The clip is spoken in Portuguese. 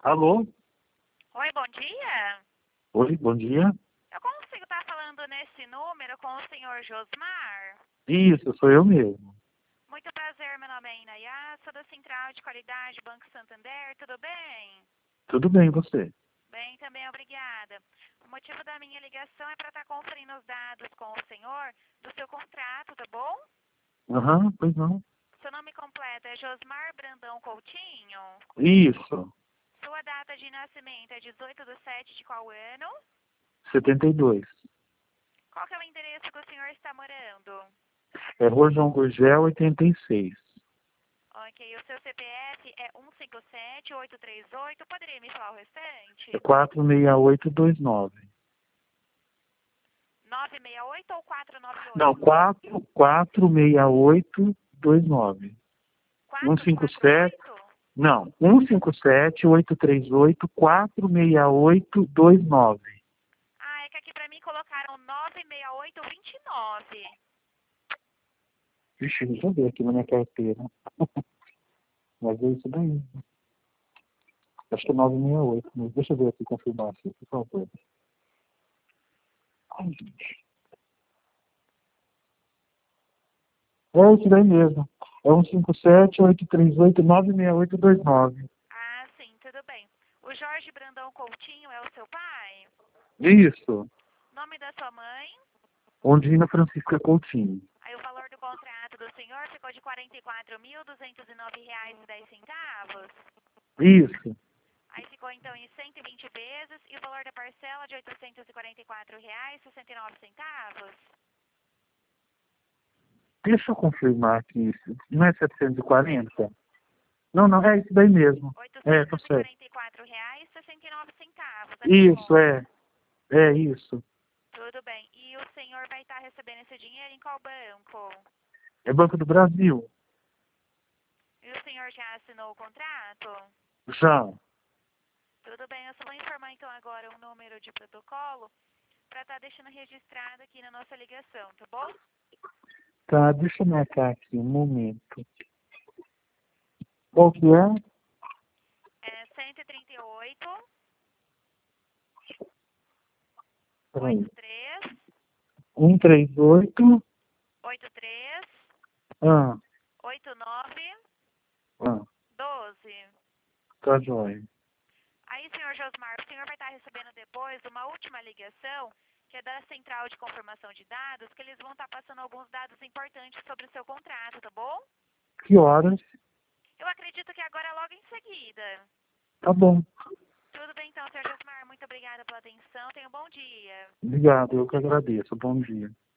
Alô? Oi, bom dia. Oi, bom dia. Eu consigo estar falando nesse número com o senhor Josmar? Isso, sou eu mesmo. Muito prazer, meu nome é Inayá, sou da Central de Qualidade Banco Santander, tudo bem? Tudo bem, e você? Bem, também obrigada. O motivo da minha ligação é para estar conferindo os dados com o senhor do seu contrato, tá bom? Aham, pois não. Seu nome completo é Josmar Brandão Coutinho. Isso, Sua data de nascimento é 18/7 de qual ano? 72. Qual que é o endereço que o senhor está morando? É Rua João Gurgel, 86. Ok, o seu CPF é 157838. Poderia me falar o É restante? 46829. 968 ou Não, 498? 46829. 157, 448? não, 157-838-46829. Ah, é que aqui pra mim colocaram 96829. Vixe, deixa eu ver aqui na minha carteira. Mas é isso daí. Acho que é 968, mas deixa eu ver aqui, confirmar aqui, por favor. Ai, gente. É isso daí mesmo. É 157-838-96829. Ah, sim, tudo bem. O Jorge Brandão Coutinho é o seu pai? Isso. Nome da sua mãe? Ondina Francisca Coutinho. Aí o valor do contrato do senhor ficou de R$ 44.209,10. Isso. Aí ficou então em 120 vezes e o valor da parcela de R$ 844,69. Deixa eu confirmar aqui. Não é 740? Não, não, é isso daí mesmo. É, tá certo. R$ 844,69, tá Isso, correto? é. É isso. Tudo bem. E o senhor vai estar recebendo esse dinheiro em qual banco? É Banco do Brasil. E o senhor já assinou o contrato? Já. Tudo bem, eu só vou informar então agora um número de protocolo para estar deixando registrado aqui na nossa ligação, tá bom? Tá, deixa eu marcar aqui um momento. Qual que é? É 138 Peraí. 83 138. 83 Ah, 89 ah, 12. tá jóia. Aí, senhor Josmar, o senhor vai estar recebendo depois uma última ligação, que é da Central de Confirmação de Dados, que eles vão estar passando alguns dados importantes sobre o seu contrato, tá bom? Que horas? Eu acredito que agora é logo em seguida. Tá bom. Tudo bem então, senhor Josmar, muito obrigada pela atenção, tenha um bom dia. Obrigado, eu que agradeço. Bom dia.